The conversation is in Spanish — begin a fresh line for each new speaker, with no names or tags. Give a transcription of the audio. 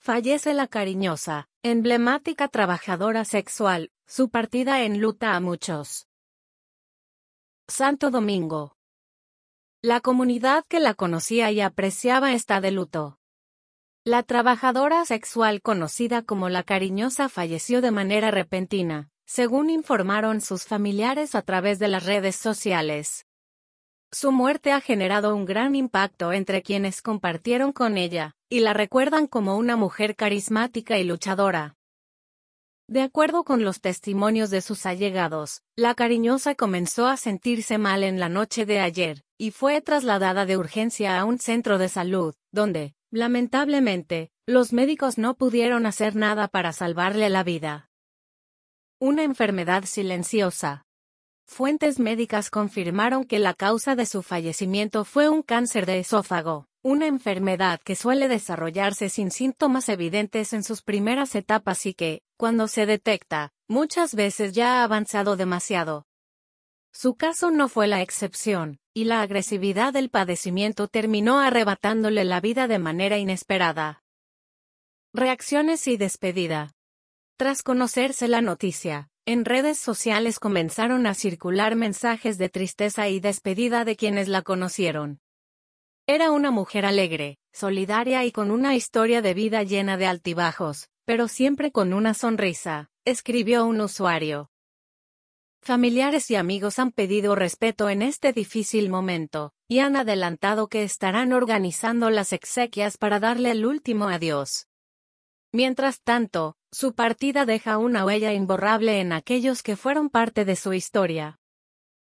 Fallece la cariñosa, emblemática trabajadora sexual, su partida enluta a muchos. Santo Domingo. La comunidad que la conocía y apreciaba está de luto. La trabajadora sexual conocida como la cariñosa falleció de manera repentina, según informaron sus familiares a través de las redes sociales. Su muerte ha generado un gran impacto entre quienes compartieron con ella, y la recuerdan como una mujer carismática y luchadora. De acuerdo con los testimonios de sus allegados, la cariñosa comenzó a sentirse mal en la noche de ayer, y fue trasladada de urgencia a un centro de salud, donde, lamentablemente, los médicos no pudieron hacer nada para salvarle la vida. Una enfermedad silenciosa. Fuentes médicas confirmaron que la causa de su fallecimiento fue un cáncer de esófago, una enfermedad que suele desarrollarse sin síntomas evidentes en sus primeras etapas y que, cuando se detecta, muchas veces ya ha avanzado demasiado. Su caso no fue la excepción, y la agresividad del padecimiento terminó arrebatándole la vida de manera inesperada. Reacciones y despedida. Tras conocerse la noticia, en redes sociales comenzaron a circular mensajes de tristeza y despedida de quienes la conocieron. Era una mujer alegre, solidaria y con una historia de vida llena de altibajos, pero siempre con una sonrisa, escribió un usuario. Familiares y amigos han pedido respeto en este difícil momento, y han adelantado que estarán organizando las exequias para darle el último adiós. Mientras tanto, su partida deja una huella imborrable en aquellos que fueron parte de su historia.